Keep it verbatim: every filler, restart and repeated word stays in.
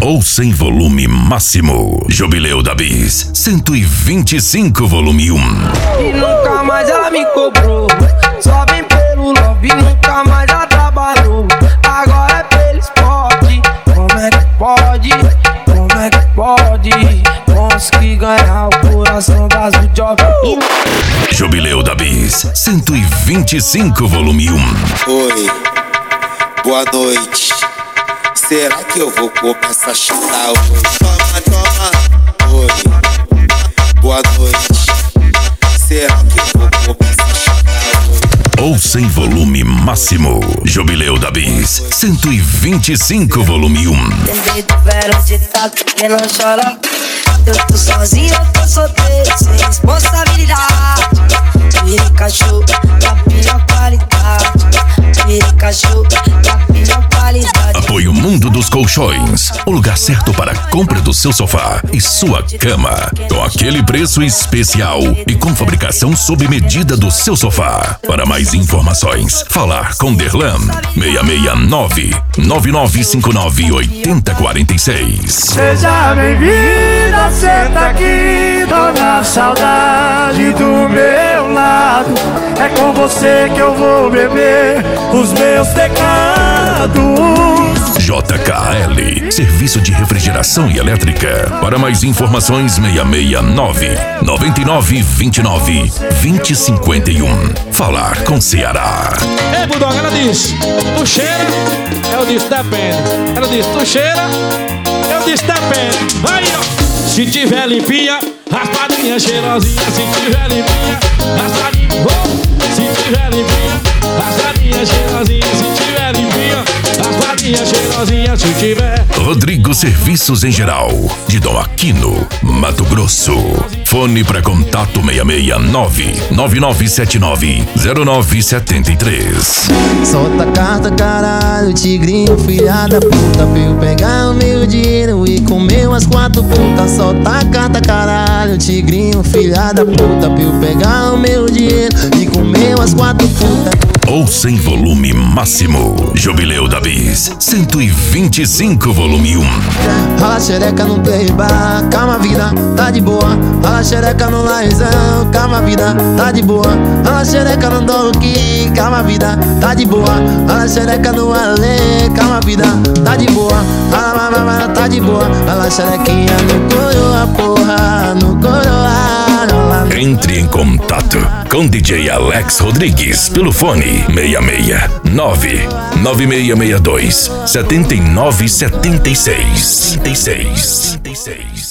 ou sem volume máximo. Jubileu da Bis, cento e vinte e cinco volume um. E nunca mais ela me cobrou, só vem pelo love, nunca mais ela trabalhou. Agora é pelo esporte, como é que pode, como é que pode conseguir ganhar o coração das jovens. Jubileu da Bis, cento e vinte e cinco volume um. Oi, boa noite. Será que eu vou começar a chutar hoje? Toma, toma. Oi, boa noite. Será que eu vou começar a chutar hoje? Ou sem volume máximo. Jubileu da Bis, cento e vinte e cinco volume um. Lembrei do verão ditado, quem não chora. Eu tô sozinho, eu tô solteiro, sem responsabilidade. Virei cachorro, da pior qualidade. Virei cachorro, da pior qualidade. Apoio Mundo dos Colchões, o lugar certo para a compra do seu sofá e sua cama, com aquele preço especial e com fabricação sob medida do seu sofá. Para mais informações, falar com Derlan, seis seis nove, nove nove cinco nove, oito zero quatro seis. Seja bem-vinda, senta aqui, dona saudade do meu lado. É com você que eu vou beber os meus pecados. J K L, serviço de refrigeração e elétrica. Para mais informações, seis seis nove, nove nove dois nove, dois zero cinco um. Falar com Ceará. Ei, Bulldog, ela disse, tu cheira? Eu disse, depende. Ela disse, tu cheira? Eu disse, depende. Aí, ó. Se tiver limpinha, raspadinha cheirosinha. Se tiver limpinha, raspadinha. Oh. Se tiver limpinha, raspadinha cheirosinha. Se tiver limpinha, raspadinha cheirosinha. Se tiver. Rodrigo Serviços em Geral, de Dom Aquino, Mato Grosso. Fone para contato seis seis nove, nove nove sete nove, zero nove sete três. Solta a carta, caralho, tigrinho, filha da puta, pra eu pegar o meu dinheiro e comer umas quatro putas. Solta a carta, caralho, tigrinho, filha da puta, pra eu pegar o meu dinheiro e comer umas quatro putas. Ou sem volume máximo. Jubileu da Bis, cento e vinte e cinco volume um. Rala xereca no playbar, calma vida, tá de boa. Rala xereca no laizão, calma vida, tá de boa. Rala xereca no Donkey, calma vida, tá de boa. Rala xereca no Ale, calma vida, tá de boa. Rala mamãe, tá de boa. Rala xerequinha no coroa, porra, no coroa. Entre em contato com D J Alex Rodrigues pelo fone seis seis nove, nove seis seis dois, sete nove sete seis.